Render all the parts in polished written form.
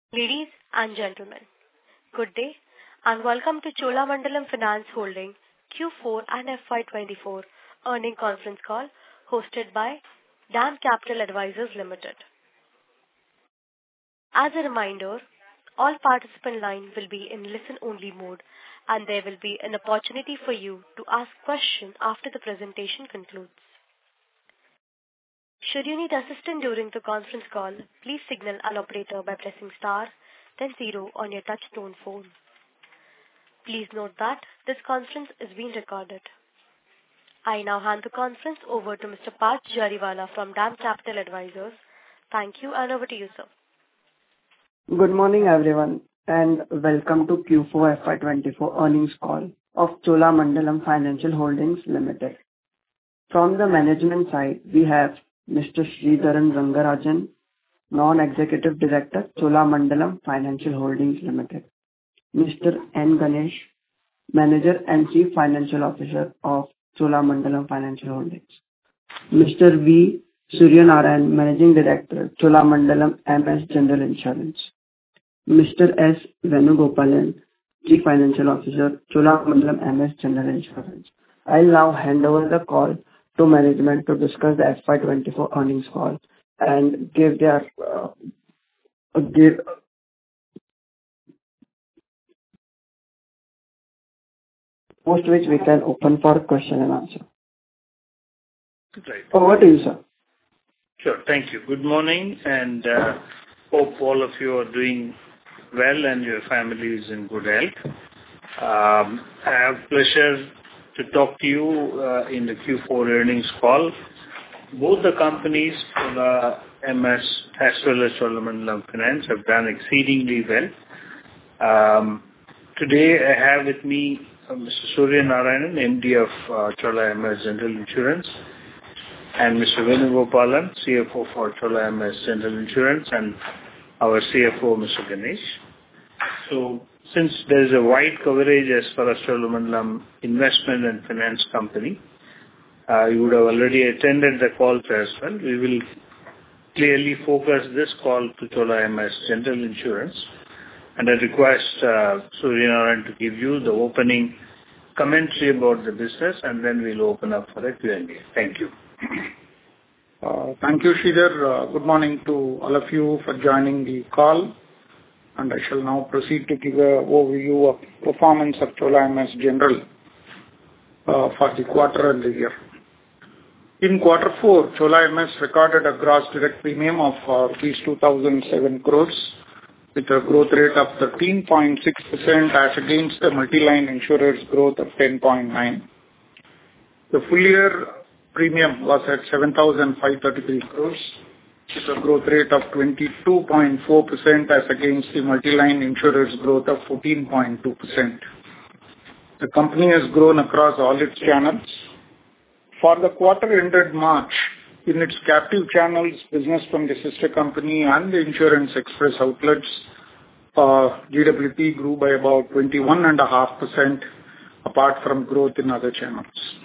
Ladies and gentlemen, good day and welcome to Cholamandalam Finance Holdings Q4 and FY24 earnings conference call hosted by DAM Capital Advisors Limited. As a reminder, all participant lines will be in listen-only mode and there will be an opportunity for you to ask questions after the presentation concludes. Should you need assistance during the conference call, please signal an operator by pressing star, then 0 on your touch-tone phone. Please note that this conference is being recorded. I now hand the conference over to Mr. Parth Jariwala from DAM Capital Advisors. Thank you and over to you, sir. Good morning, everyone, and welcome to Q4 FY24 earnings call of Cholamandalam Financial Holdings Limited. From the management side, we have Mr. Sridharan Rangarajan, Non-Executive Director, Cholamandalam Financial Holdings Limited. Mr. N. Ganesh, Manager and Chief Financial Officer of Cholamandalam Financial Holdings. Mr. V. Suryanarayan, Managing Director, Cholamandalam MS General Insurance. Mr. S. Venugopalan, Chief Financial Officer, Cholamandalam MS General Insurance. I'll now hand over the call to management to discuss the FY24 earnings call and give their post which we can open for question and answer. Right. Over to you, sir. Sure. Thank you. Good morning, and hope all of you are doing well and your family is in good health. I have pleasure to talk to you in the Q4 earnings call. Both the companies, Chola MS as well as Cholamandalam Finance, have done exceedingly well. Today I have with me Mr. Suryanarayan, MD of Chola MS General Insurance, and Mr. Venugopalan, CFO for Chola MS General Insurance, and our CFO, Mr. Ganesh. So, since there is a wide coverage as far as Cholamandalam Investment and Finance Company, you would have already attended the call as well. We will clearly focus this call to Chola MS General Insurance, and I request Suryanarayan to give you the opening commentary about the business, and then we'll open up for a Q&A. Thank you. Thank you, Sridhar. Good morning to all of you for joining the call. And I shall now proceed to give an overview of performance of Chola MS General for the quarter and the year. In quarter 4, Chola MS recorded a gross direct premium of rupees 2,007 crores with a growth rate of 13.6% as against the multi-line insurers' growth of 10.9%. The full year premium was at 7,533 crores. It's a growth rate of 22.4% as against the multi-line insurers' growth of 14.2%. The company has grown across all its channels. For the quarter ended March, in its captive channels, business from the sister company and the Insurance Express outlets, GWP grew by about 21.5% apart from growth in other channels.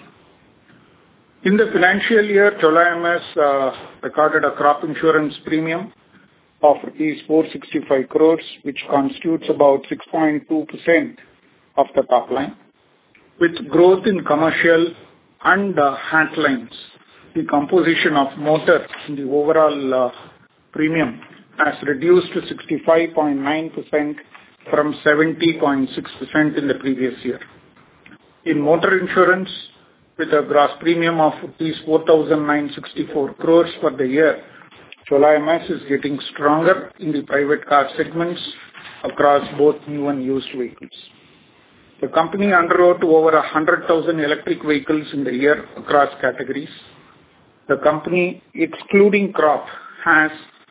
In the financial year, Chola MS recorded a crop insurance premium of rupees 465 crores, which constitutes about 6.2% of the top line. With growth in commercial and health lines, the composition of motor in the overall premium has reduced to 65.9% from 70.6% in the previous year. In motor insurance, with a gross premium of rupees 4,964 crores for the year, Chola MS is getting stronger in the private car segments across both new and used vehicles. The company underwrote over 100,000 electric vehicles in the year across categories. The company, excluding crop, has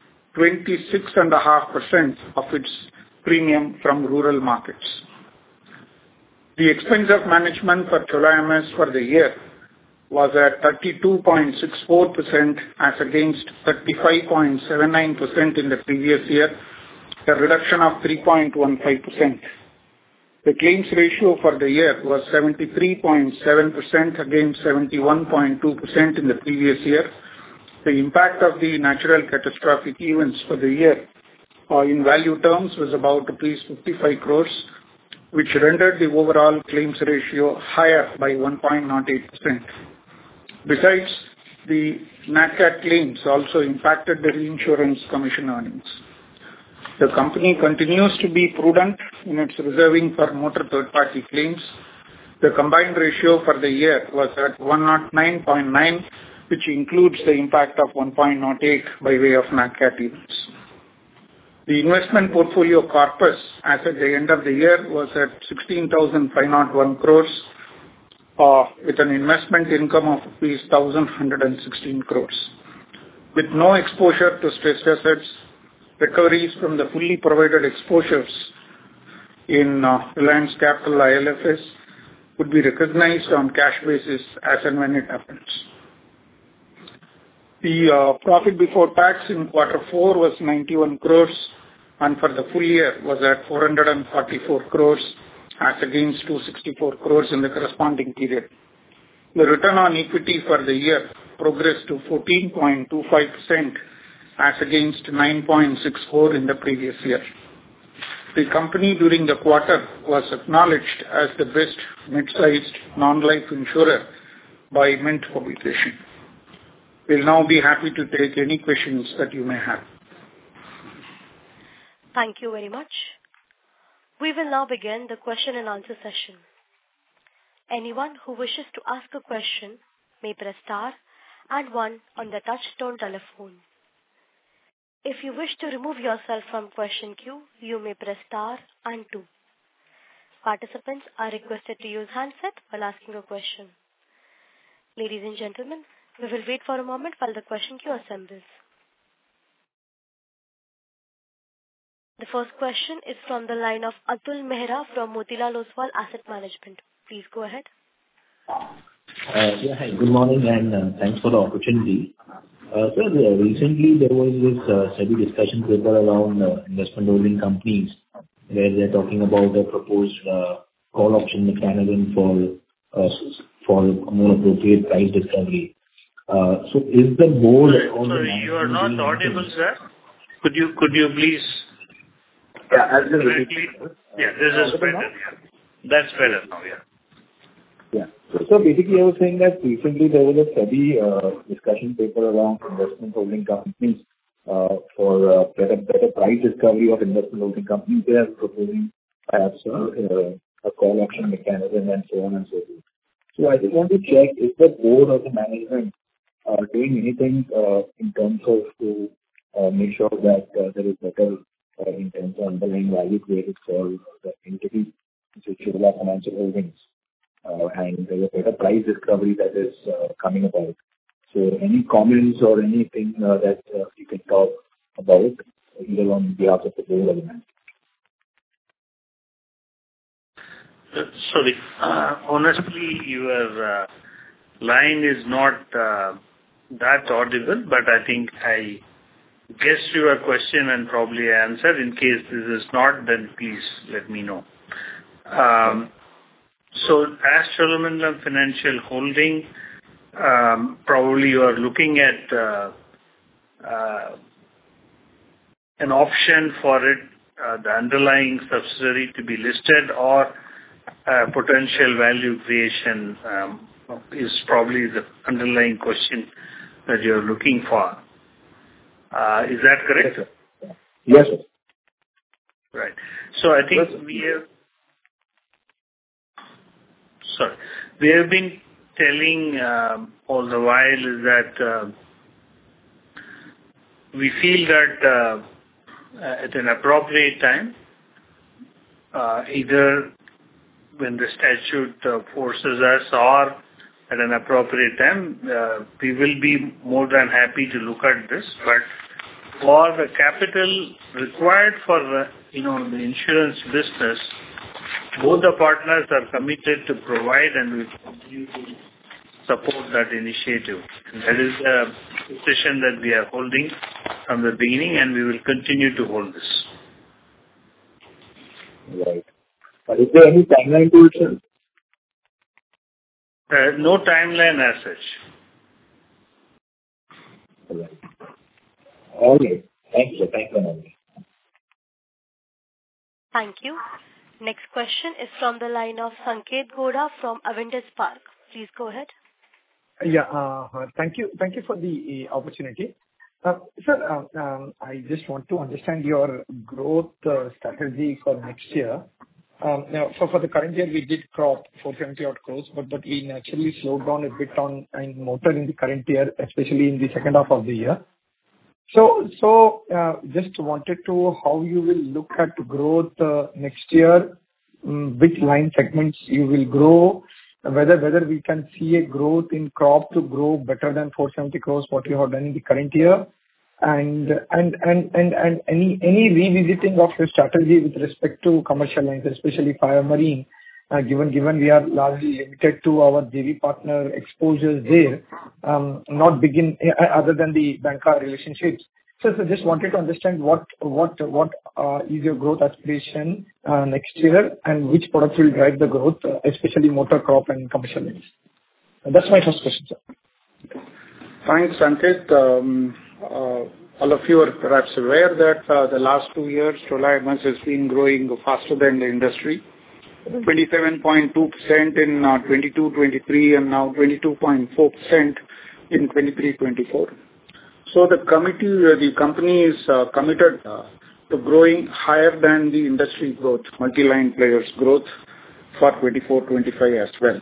26.5% of its premium from rural markets. The expense of management for Chola MS for the year was at 32.64% as against 35.79% in the previous year, a reduction of 3.15%. The claims ratio for the year was 73.7% against 71.2% in the previous year. The impact of the natural catastrophic events for the year in value terms was about rupees 55 crores, which rendered the overall claims ratio higher by 1.08%. Besides, the NatCat claims also impacted the reinsurance commission earnings. The company continues to be prudent in its reserving for motor third-party claims. The combined ratio for the year was at 109.9, which includes the impact of 1.08 by way of NatCat events. The investment portfolio corpus as at the end of the year was at 16,501 crores, with an investment income of rupees 1,116 crores. With no exposure to stressed assets, recoveries from the fully provided exposures in Reliance Capital ILFS would be recognized on cash basis as and when it happens. The profit before tax in quarter 4 was 91 crores, and for the full year was at 444 crores as against 264 crores in the corresponding period. The return on equity for the year progressed to 14.25% as against 9.64 in the previous year. The company during the quarter was acknowledged as the best mid-sized non-life insurer by Mint Publication. We'll now be happy to take any questions that you may have. Thank you very much. We will now begin the question and answer session. Anyone who wishes to ask a question may press star and 1 on the touch-tone telephone. If you wish to remove yourself from question queue, you may press star and 2. Participants are requested to use handset while asking a question. Ladies and gentlemen, we will wait for a moment while the question queue assembles. The first question is from the line of Atul Mehra from Motilal Oswal Asset Management. Please go ahead. Hi, good morning and thanks for the opportunity. Sir, recently there was this SEBI discussion paper around investment holding companies where they're talking about a proposed call option mechanism for more appropriate price discovery. So is the board... Sorry, you are not audible, sir. Could you please... Yeah, I'll just repeat. Yeah, this is better. Yeah. That's better now, yeah. Yeah. So basically I was saying that recently there was a SEBI discussion paper around investment holding companies for better price discovery of investment holding companies. They are proposing perhaps a call option mechanism and so on and so forth. So I just want to check, is the board or the management doing anything in terms of to make sure that there is better in terms of underlying value created for the entity, which is Chola Financial Holdings, and there's a better price discovery that is coming about. So any comments or anything that you can talk about either on behalf of the board or the management? Sorry, honestly, your line is not that audible, but I think I guessed your question and probably answered. In case this is not, then please let me know. So as Cholamandalam Financial Holding, probably you are looking at an option for it, the underlying subsidiary to be listed, or potential value creation is probably the underlying question that you're looking for. Is that correct? Yes, sir. Yes, sir. Right. So I think we have been telling all the while is that we feel that at an appropriate time, either when the statute forces us or at an appropriate time, we will be more than happy to look at this. But for the capital required for the insurance business, both the partners are committed to provide and will continue to support that initiative. And that is a position that we are holding from the beginning, and we will continue to hold this. Right. But is there any timeline to it, sir? No timeline as such. All right. Okay. Thank you, sir. Thank you very much. Thank you. Next question is from the line of Sanket Godha from Avendus Spark. Please go ahead. Yeah. Thank you. Thank you for the opportunity. Sir, I just want to understand your growth strategy for next year. Now, for the current year, we did crop 470 odd crores, but we naturally slowed down a bit in motor in the current year, especially in the second half of the year. So just wanted to how you will look at growth next year, which line segments you will grow, whether we can see a growth in crop to grow better than 470 crores, what you have done in the current year, and any revisiting of your strategy with respect to commercial lines, especially fire marine, given we are largely limited to our JV partner exposures there, not begin other than the banker relationships. So just wanted to understand what is your growth aspiration next year, and which products will drive the growth, especially motor, crop, and commercial lines. That's my first question, sir. Thanks, Sanket. All of you are perhaps aware that the last 2 years, Chola MS has been growing faster than the industry. 27.2% in 22-23 and now 22.4% in 23-24. So the company is committed to growing higher than the industry growth, multi-line players growth for 24-25 as well.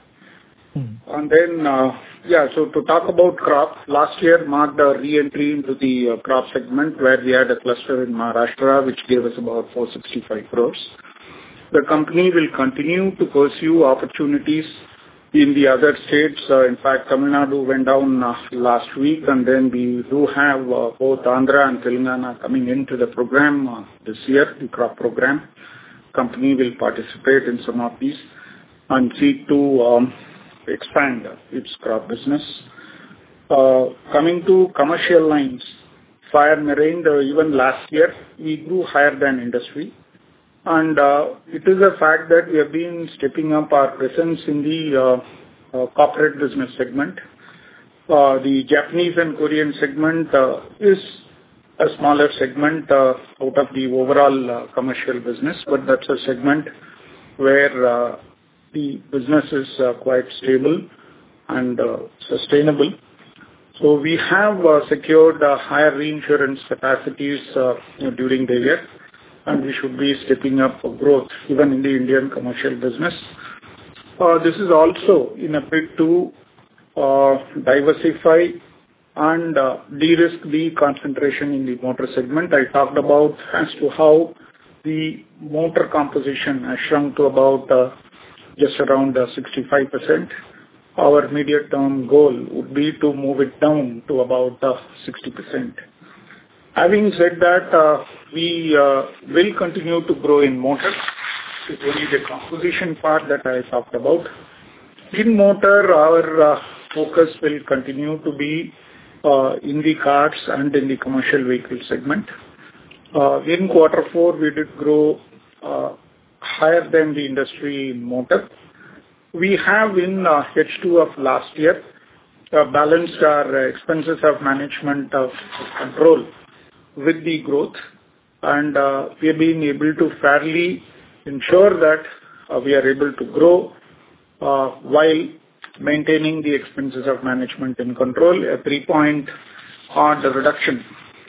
And then, so to talk about crop, last year marked a re-entry into the crop segment where we had a cluster in Maharashtra, which gave us about 465 crores. The company will continue to pursue opportunities in the other states. In fact, Tamil Nadu went down last week, and then we do have both Andhra and Telangana coming into the program this year, the crop program. Company will participate in some of these and seek to expand its crop business. Coming to commercial lines, fire marine, even last year, we grew higher than industry. And it is a fact that we have been stepping up our presence in the corporate business segment. The Japanese and Korean segment is a smaller segment out of the overall commercial business, but that's a segment where the business is quite stable and sustainable. So we have secured higher reinsurance capacities during the year, and we should be stepping up for growth even in the Indian commercial business. This is also in a bid to diversify and de-risk the concentration in the motor segment. I talked about as to how the motor composition has shrunk to about just around 65%. Our immediate term goal would be to move it down to about 60%. Having said that, we will continue to grow in motor. It's only the composition part that I talked about. In motor, our focus will continue to be in the cars and in the commercial vehicle segment. In Q4, we did grow higher than the industry in motor. We have in H2 of last year balanced our expenses of management of control with the growth, and we have been able to fairly ensure that we are able to grow while maintaining the expenses of management in control. A 3-point reduction,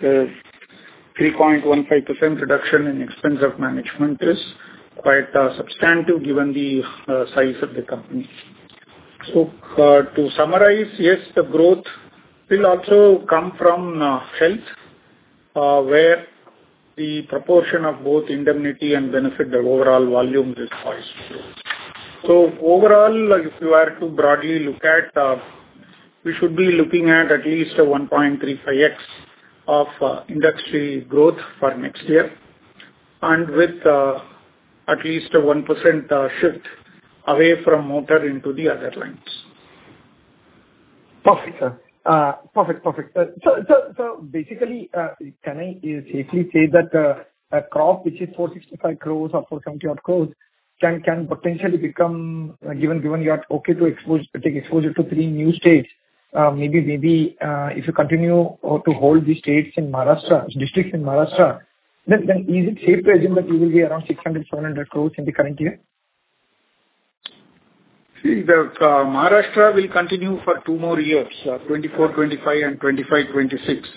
3.15% reduction in expense of management is quite substantive given the size of the company. So to summarize, yes, the growth will also come from health, where the proportion of both indemnity and benefit, the overall volume is poised to grow. So overall, if you were to broadly look at, we should be looking at least a 1.35x of industry growth for next year, and with at least a 1% shift away from motor into the other lines. Perfect, sir. Perfect. So basically, can I safely say that a crop which is 465 crores or 470 odd crores can potentially become, given you are okay to take exposure to 3 new states, maybe if you continue to hold the states in Maharashtra, districts in Maharashtra, then is it safe to assume that you will be around 600-700 crores in the current year? See, the Maharashtra will continue for 2 more years, 24, 25 and 25, 26.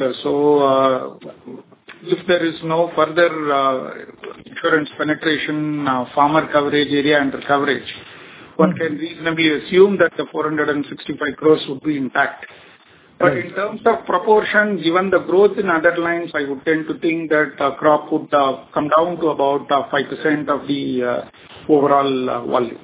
If there is no further insurance penetration, farmer coverage, area under coverage, one can reasonably assume that the 465 crores would be intact. But in terms of proportion, given the growth in other lines, I would tend to think that crop would come down to about 5% of the overall volumes.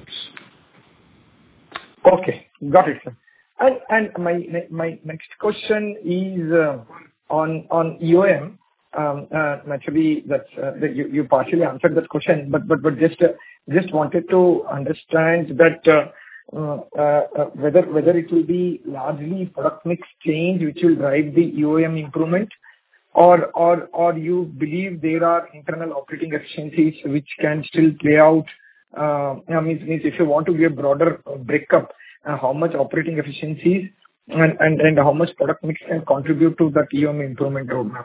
Okay, got it, sir. And my next question is on EOM. Naturally, that's you partially answered that question, but just wanted to understand that whether it will be largely product mix change which will drive the EOM improvement, or you believe there are internal operating efficiencies which can still play out. Means if you want to give a broader breakup, how much operating efficiencies and how much product mix can contribute to that EOM improvement roadmap?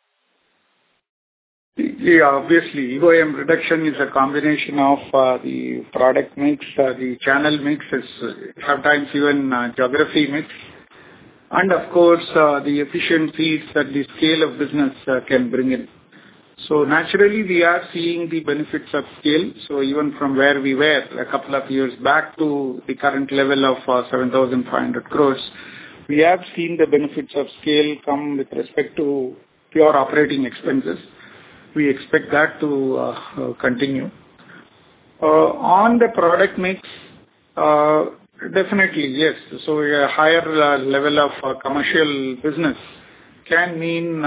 Yeah, obviously, EOM reduction is a combination of the product mix, the channel mix, sometimes even geography mix, and of course, the efficiencies that the scale of business can bring in. So naturally, we are seeing the benefits of scale. So even from where we were a couple of years back to the current level of 7,500 crores, we have seen the benefits of scale come with respect to pure operating expenses. We expect that to continue. On the product mix, definitely, yes. So a higher level of commercial business can mean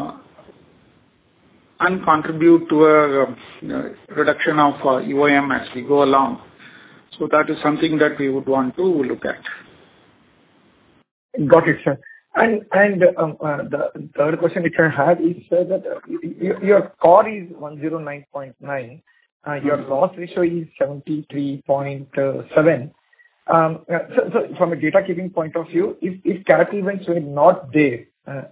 and contribute to a reduction of EOM as we go along. So that is something that we would want to look at. Got it, sir. And the third question which I had is that your core is 109.9, your loss ratio is 73.7. So from a data keeping point of view, if cat events were not there,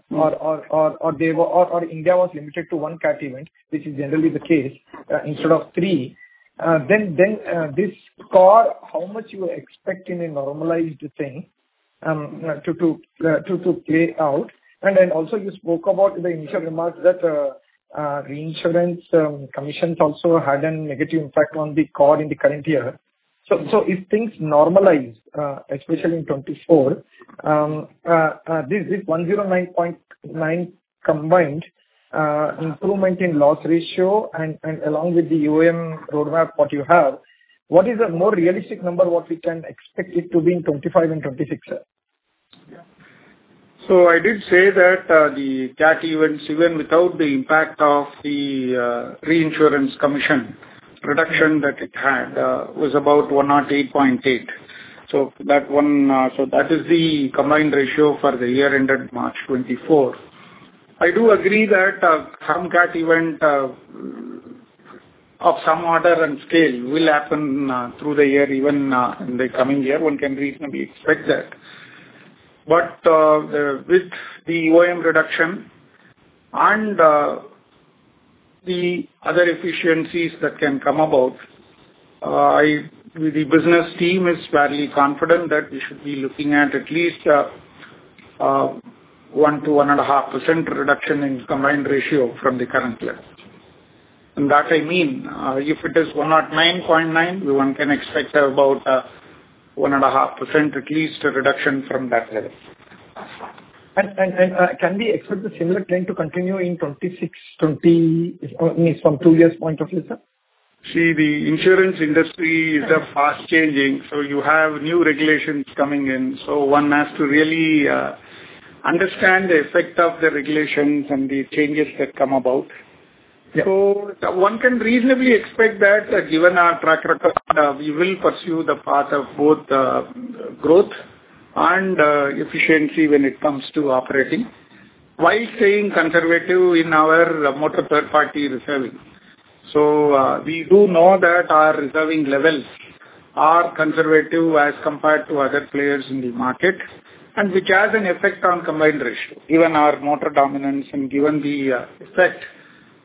or India was limited to 1 cat event, which is generally the case, instead of 3, then this core, how much you expect in a normalized thing to play out? And then also you spoke about in the initial remarks that reinsurance commissions also had a negative impact on the core in the current year. So if things normalize, especially in 24, this 109.9 combined improvement in loss ratio and along with the EOM roadmap what you have, what is a more realistic number what we can expect it to be in 25 and 26, sir? Yeah. So I did say that the cat events, even without the impact of the reinsurance commission reduction that it had, was about 108.8. So that is the combined ratio for the year ended March 24. I do agree that some cat event of some order and scale will happen through the year, even in the coming year. One can reasonably expect that. But with the EOM reduction and the other efficiencies that can come about, the business team is fairly confident that we should be looking at least 1 to 1.5% reduction in combined ratio from the current level. And that I mean, if it is 109.9, one can expect about 1.5% at least a reduction from that level. And can we expect the similar trend to continue in 26, 20, means from 2 years point of view, sir? See, the insurance industry is fast changing, so you have new regulations coming in. So one has to really understand the effect of the regulations and the changes that come about. Yeah. So one can reasonably expect that given our track record, we will pursue the path of both growth and efficiency when it comes to operating, while staying conservative in our motor third party reserving. So we do know that our reserving levels are conservative as compared to other players in the market, and which has an effect on combined ratio. Given our motor dominance and given the effect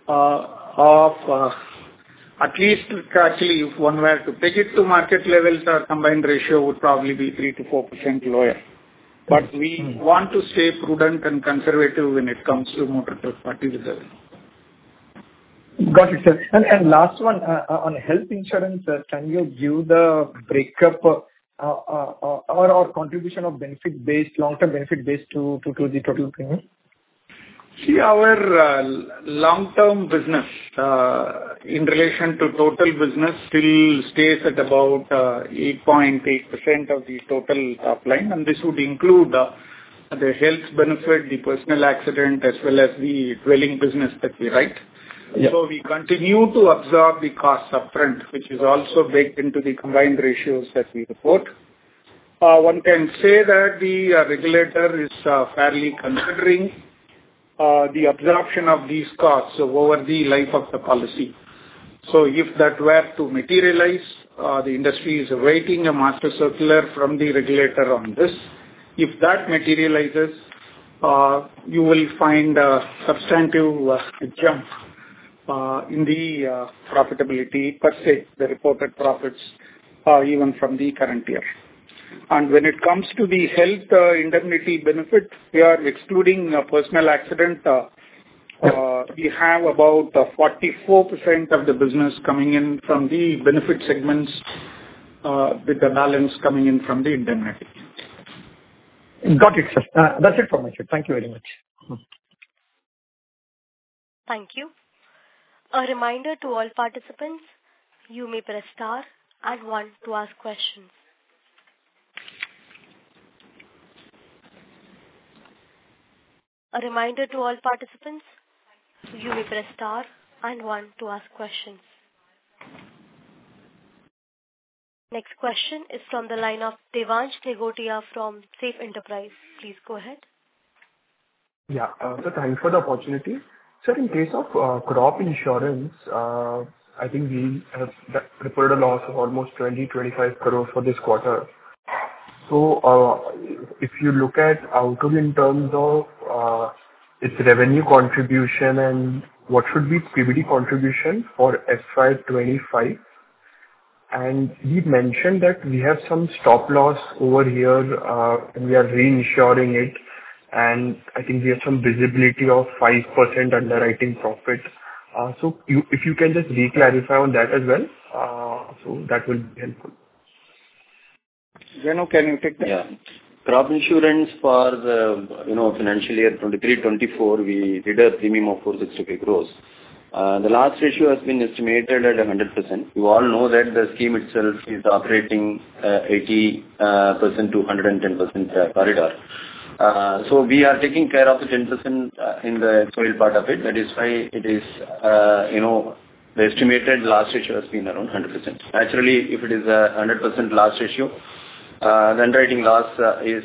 of at least, actually, if one were to take it to market levels, our combined ratio would probably be 3 to 4% lower. But we want to stay prudent and conservative when it comes to motor third party reserve. Got it, sir. And last one, on health insurance, can you give the breakup or contribution of benefit-based, long-term benefit-based to the total premium? See, our long-term business in relation to total business still stays at about 8.8% of the total top line, and this would include the health benefit, the personal accident, as well as the dwelling business that we write. Yeah. So we continue to absorb the costs upfront, which is also baked into the combined ratios that we report. One can say that the regulator is fairly considering the absorption of these costs over the life of the policy. So if that were to materialize, the industry is awaiting a master circular from the regulator on this. If that materializes, you will find a substantive jump in the profitability per se, the reported profits, even from the current year. And when it comes to the health indemnity benefit, we are excluding personal accident. We have about 44% of the business coming in from the benefit segments, with the balance coming in from the indemnity. Got it, sir. That's it from my side. Thank you very much. Thank you. A reminder to all participants, you may press star and 1 to ask questions. A reminder to all participants, you may press star and 1 to ask questions. Next question is from the line of Devansh Negotia from Safe Enterprise. Please go ahead. Yeah, so thanks for the opportunity. Sir, in case of crop insurance, I think we have reported a loss of almost 20-25 crores for this quarter. So, if you look at outlook in terms of its revenue contribution and what should be PBT contribution for FY25, and we mentioned that we have some stop loss over here, and we are reinsuring it, and I think we have some visibility of 5% underwriting profit. So, if you can just re-clarify on that as well, so that will be helpful. Janu, can you take that? Yeah. Crop insurance for the financial year 23-24, we did a premium of 465 crores. The loss ratio has been estimated at 100%. You all know that the scheme itself is operating 80% to 110% corridor. So we are taking care of the 10% in the soil part of it. That is why it is, the estimated loss ratio has been around 100%. Naturally, if it is a 100% loss ratio, the underwriting loss is,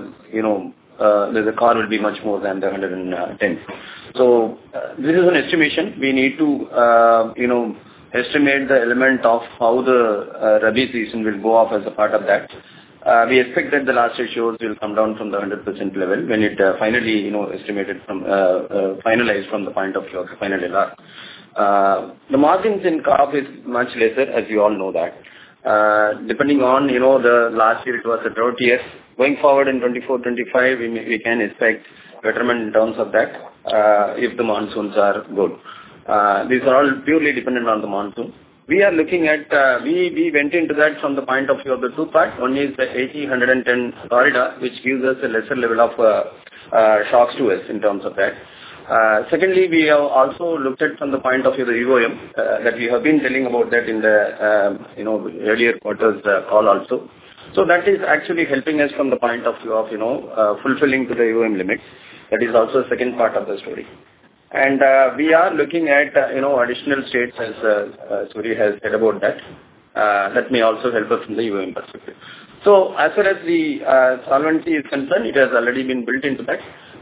the car will be much more than the 110. So this is an estimation. We need to, estimate the element of how the Rabi season will go off as a part of that. We expect that the loss ratios will come down from the 100% level when it finally, estimated from, finalized from the point of view of the final LR. The margins in crop is much lesser, as you all know that. Depending on, the last year it was a drought year. Going forward in 24-25, we can expect betterment in terms of that, if the monsoons are good. These are all purely dependent on the monsoon. We are looking at, we went into that from the point of view of the two parts. One is the 80-110 corridor, which gives us a lesser level of shocks to us in terms of that. Secondly, we have also looked at from the point of view of the EOM, that we have been telling about that in the, earlier quarters call also. So that is actually helping us from the point of view of, fulfilling to the EOM limits. That is also the second part of the story. And we are looking at, additional states as Suri has said about that. That may also help us from the EOM perspective. So as far as the solvency is concerned, it has already been built into that.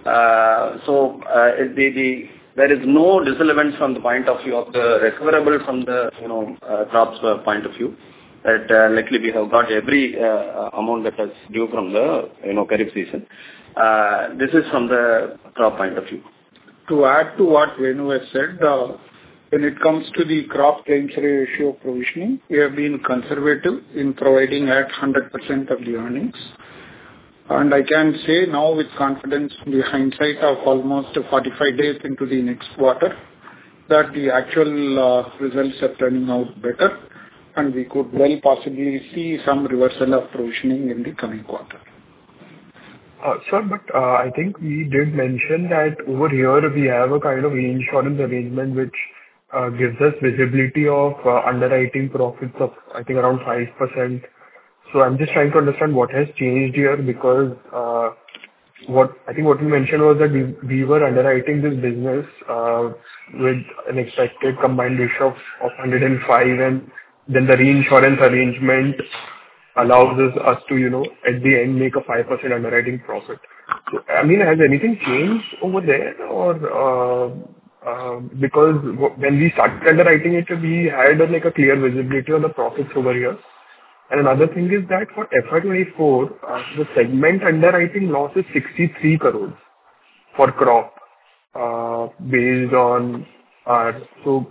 So there is no disallowance from the point of view of the recoverable from the crops point of view. That likely we have got every amount that is due from the Kharif season. This is from the crop point of view. To add to what Venu has said, when it comes to the crop claims ratio provisioning, we have been conservative in providing at 100% of the earnings. And I can say now with confidence, in the hindsight of almost 45 days into the next quarter, that the actual results are turning out better, and we could well possibly see some reversal of provisioning in the coming quarter. Sir, but I think we did mention that over here we have a kind of reinsurance arrangement which gives us visibility of underwriting profits of, I think, around 5%. So I'm just trying to understand what has changed here, because what we mentioned was that we were underwriting this business with an expected combined ratio of 105, and then the reinsurance arrangement allows us to, at the end, make a 5% underwriting profit. So, I mean, has anything changed over there, or because when we started underwriting it, we had a clear visibility on the profits over here. And another thing is that for FY24, the segment underwriting loss is 63 crores for crop, based on our. So,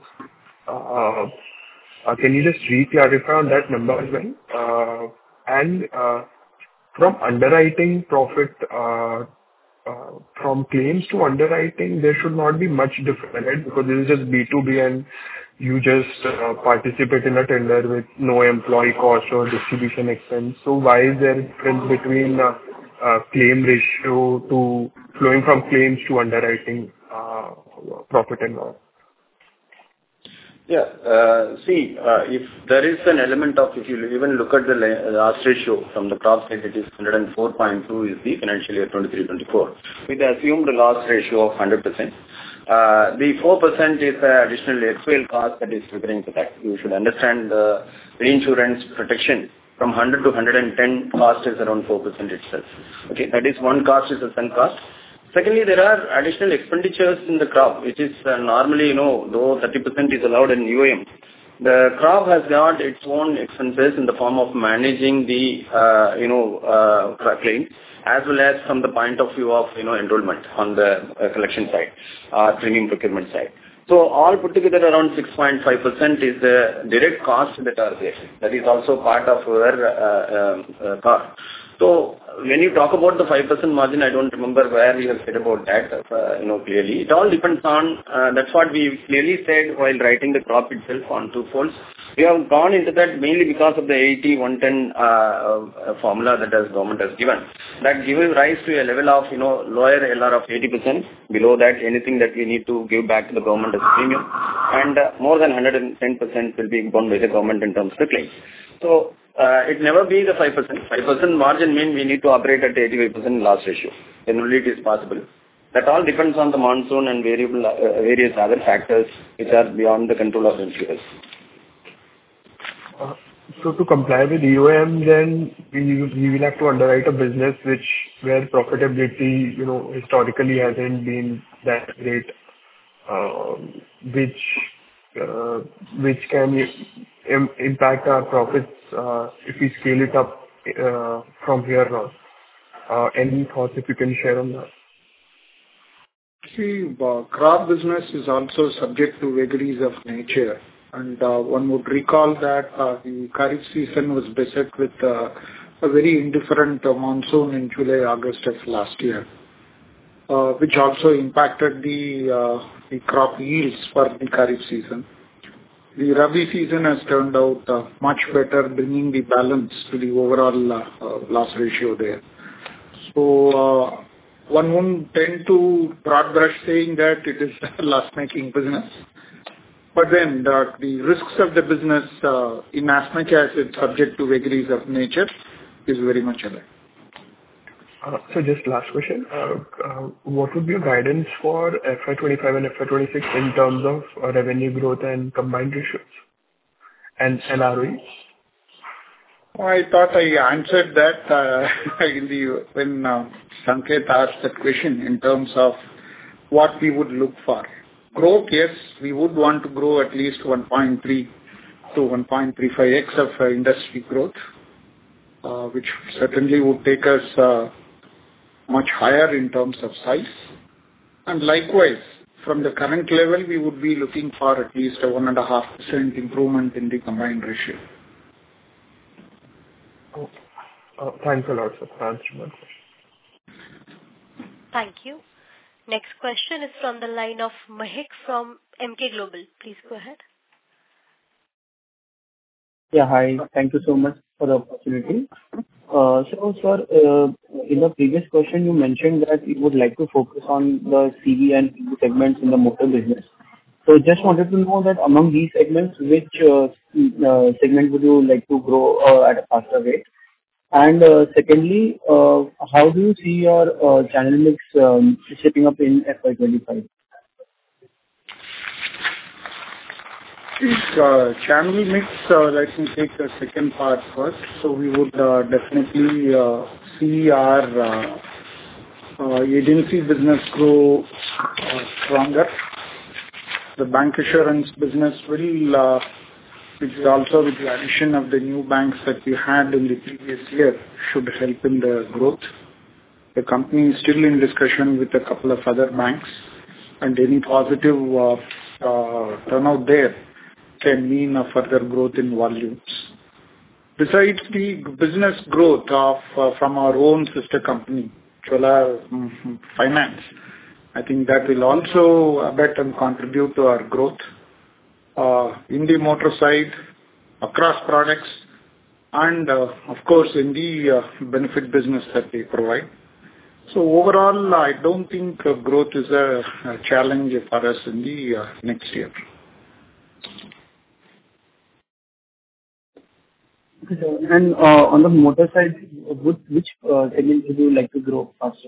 can you just re-clarify on that number as well? And from underwriting profit, from claims to underwriting, there should not be much difference, right? Because this is just B2B and you just participate in a tender with no employee cost or distribution expense. So why is there a difference between claim ratio to flowing from claims to underwriting profit and loss? Yeah. If there is an element of, if you even look at the loss ratio from the crop side, it is 104.2 is the financial year 23-24. With the assumed loss ratio of 100%. The 4% is the additional XOL cost that is referring to that. You should understand the reinsurance protection from 100 to 110 cost is around 4% itself. Okay, that is one cost is a sunk cost. Secondly, there are additional expenditures in the crop, which is normally, though 30% is allowed in UAM, the crop has got its own expenses in the form of managing the, claims, as well as from the point of view of, enrollment on the collection side, premium procurement side. So all put together around 6.5% is the direct costs that are there. That is also part of our cost. So when you talk about the 5% margin, I don't remember where we have said about that, clearly. It all depends on, that's what we clearly said while writing the crop itself on two folds. We have gone into that mainly because of the 80-110 formula that the government has given. That gives rise to a level of, lower LR of 80%. Below that, anything that we need to give back to the government as a premium. And more than 110% will be borne by the government in terms of the claims. So, it never be the 5%. 5% margin means we need to operate at 85% loss ratio. Then only it is possible. That all depends on the monsoon and various other factors which are beyond the control of insurers. So to comply with EOM, then we will have to underwrite a business where profitability, historically hasn't been that great, which can impact our profits if we scale it up from here on. Any thoughts if you can share on that? See, crop business is also subject to vagaries of nature. And one would recall that the Kharif season was beset with a very indifferent monsoon in July, August of last year, which also impacted the crop yields for the Kharif season. The Rabi season has turned out much better, bringing the balance to the overall loss ratio there. So one won't tend to broad brush saying that it is a loss-making business. But then the risks of the business, in as much as it's subject to vagaries of nature, is very much alive. So just last question. What would be your guidance for FY25 and FY26 in terms of revenue growth and combined ratios and ROE? I thought I answered that when Sanket asked that question in terms of what we would look for. Growth, yes, we would want to grow at least 1.3 to 1.35x of industry growth, which certainly would take us much higher in terms of size. And likewise, from the current level, we would be looking for at least a 1.5% improvement in the combined ratio. Okay. Thanks a lot, sir, for answering my question. Thank you. Next question is from the line of Mahek from Emkay Global. Please go ahead. Yeah, hi. Thank you so much for the opportunity. So, sir, in the previous question, you mentioned that you would like to focus on the CV and PV segments in the motor business. So just wanted to know that among these segments, which segment would you like to grow at a faster rate? And secondly, how do you see your channel mix shaping up in FY25? Channel mix, let me take the second part first. So we would definitely see our agency business grow stronger. The bank assurance business will, which is also with the addition of the new banks that we had in the previous year, should help in the growth. The company is still in discussion with a couple of other banks, and any positive turnout there can mean a further growth in volumes. Besides the business growth from our own sister company, Chola Finance, I think that will also abet and contribute to our growth in the motor side, across products, and of course in the benefit business that they provide. So overall, I don't think growth is a challenge for us in the next year. Okay, sir. And on the motor side, which segment would you like to grow faster?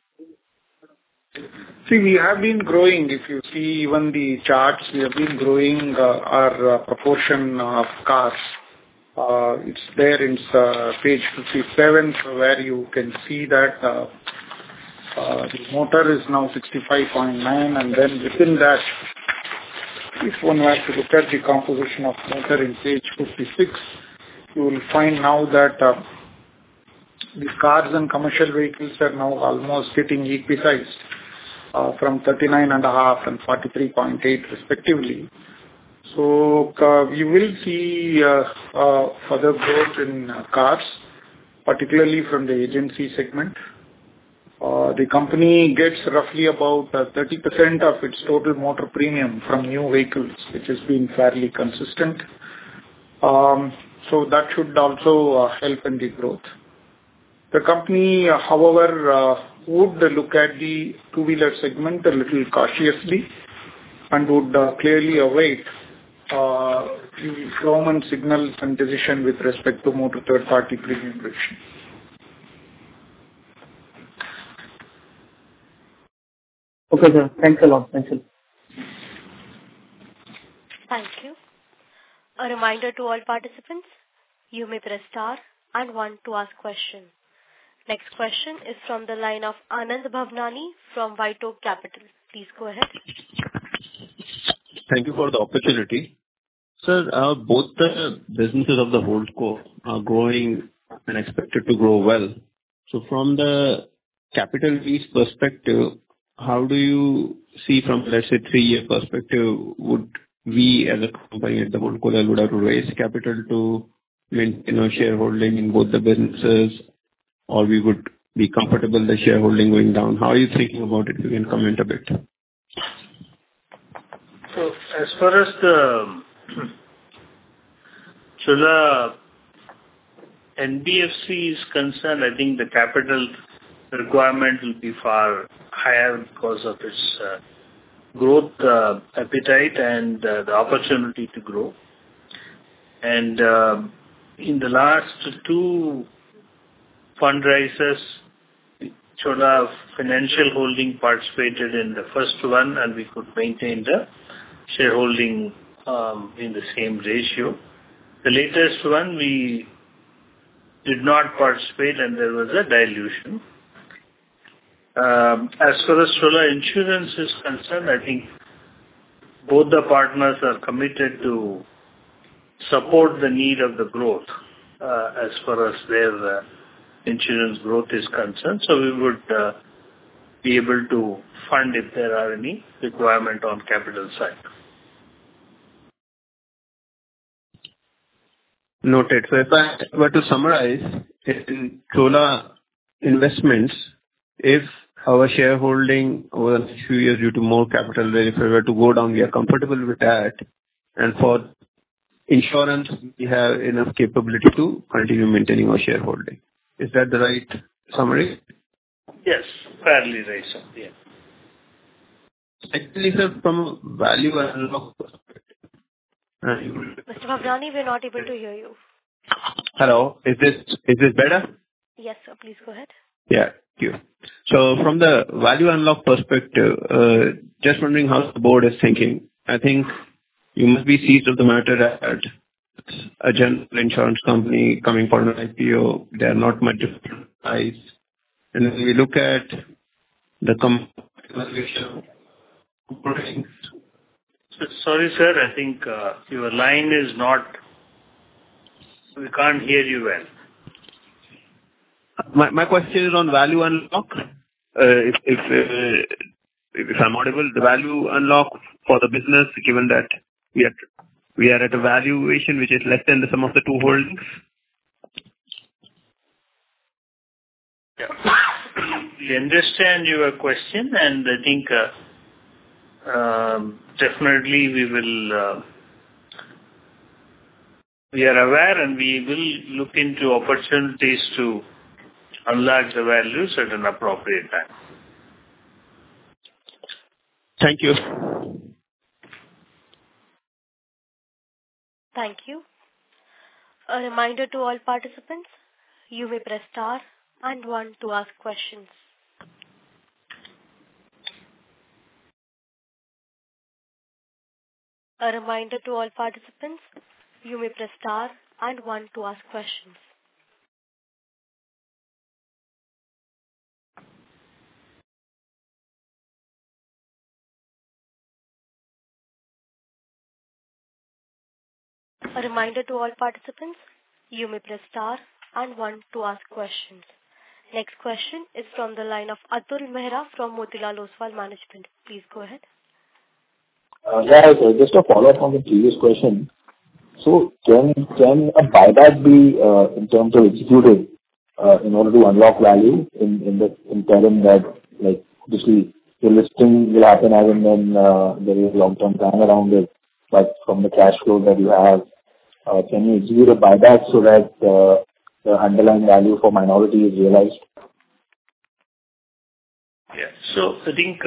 See, we have been growing. If you see even the charts, we have been growing our proportion of cars. It's there in page 57, where you can see that the motor is now 65.9, and then within that, if one were to look at the composition of motor in page 56, you will find now that the cars and commercial vehicles are now almost getting equalized from 39.5 and 43.8 respectively. So we will see further growth in cars, particularly from the agency segment. The company gets roughly about 30% of its total motor premium from new vehicles, which has been fairly consistent. So that should also help in the growth. The company, however, would look at the two-wheeler segment a little cautiously and would clearly await the government signals and decision with respect to motor third-party premium revision. Okay, sir. Thanks a lot. Thanks a lot. Thank you. A reminder to all participants, you may press star and 1 to ask question. Next question is from the line of Anand Bhavnani from White Oak Capital. Please go ahead. Thank you for the opportunity. Sir, both the businesses of the Holdco are growing and expected to grow well. So from the capital release perspective, how do you see from, let's say, 3-year perspective, would we as a company at the Holdco level would have to raise capital to maintain our shareholding in both the businesses, or we would be comfortable the shareholding going down? How are you thinking about it? If you can comment a bit. So as far as the Chola NBFC is concerned, I think the capital requirement will be far higher because of its growth appetite and the opportunity to grow. And in the last 2 fundraisers, Chola Financial Holding participated in the first one, and we could maintain the shareholding in the same ratio. The latest one, we did not participate, and there was a dilution. As far as Chola Insurance is concerned, I think both the partners are committed to support the need of the growth as far as their insurance growth is concerned. So we would be able to fund if there are any requirement on capital side. Noted. So if I were to summarize, in Chola Investments, if our shareholding over the next few years due to more capital, if we were to go down, we are comfortable with that. And for insurance, we have enough capability to continue maintaining our shareholding. Is that the right summary? Yes, fairly right, sir. Yeah. Actually, sir, from a value unlock perspective. Mr. Bhavrani, we're not able to hear you. Hello, is this better? Yes, sir. Please go ahead. Yeah, thank you. So from the value unlock perspective, just wondering how the board is thinking. I think you must be seized of the matter that a general insurance company coming for an IPO, they are not much different size. And when we look at the valuation. Sorry, sir. I think your line is not. We can't hear you well. My question is on value unlock. If I'm audible, the value unlock for the business, given that we are at a valuation which is less than the sum of the two holdings. Yeah. We understand your question, and I think definitely we are aware, and we will look into opportunities to unlock the values at an appropriate time. Thank you. Thank you. A reminder to all participants, you may press star and 1 to ask questions. A reminder to all participants, you may press star and 1 to ask questions. A reminder to all participants, you may press star and 1 to ask questions. Next question is from the line of Atul Mehra from Motilal Oswal Management. Please go ahead. Yeah, so just a follow-up on the previous question. So can a buyback be in terms of executed in order to unlock value in the interim that, like, obviously the listing will happen as and when there is a long-term plan around it, but from the cash flow that you have, can you execute a buyback so that the underlying value for minority is realized? Yeah. So I think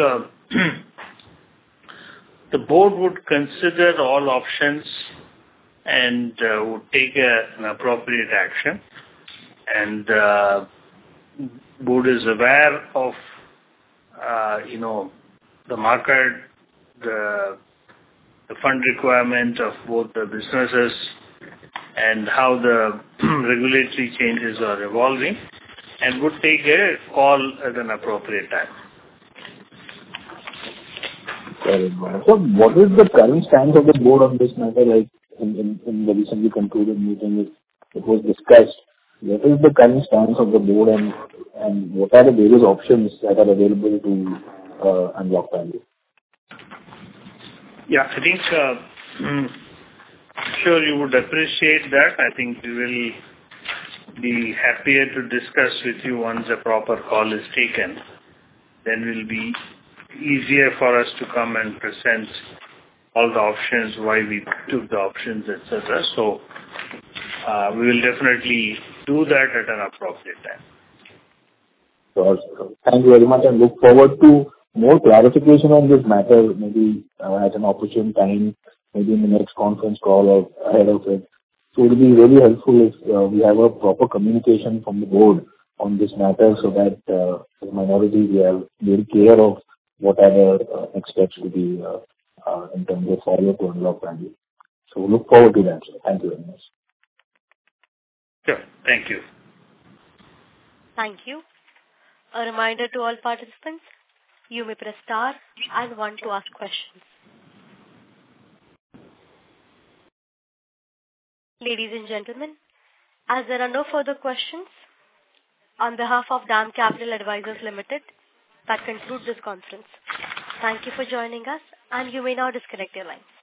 the board would consider all options and would take an appropriate action. And board is aware of the market, the fund requirement of both the businesses, and how the regulatory changes are evolving, and would take a call at an appropriate time. So what is the current stance of the board on this matter? Like in the recently concluded meeting, it was discussed. What is the current stance of the board, and what are the various options that are available to unlock value? Yeah, I think I'm sure you would appreciate that. I think we will be happier to discuss with you once a proper call is taken. Then it will be easier for us to come and present all the options, why we took the options, etc. So we will definitely do that at an appropriate time. Sure. Thank you very much, and look forward to more clarification on this matter, maybe at an opportune time, maybe in the next conference call or ahead of it. So it will be really helpful if we have a proper communication from the board on this matter, so that as a minority we are very clear of what are the next steps to be in terms of follow to unlock value. So look forward to that, sir. Thank you very much. Sure. Thank you. Thank you. A reminder to all participants, you may press star and 1 to ask questions. Ladies and gentlemen, as there are no further questions, on behalf of DAM Capital Advisors Limited, that concludes this conference. Thank you for joining us, and you may now disconnect your lines.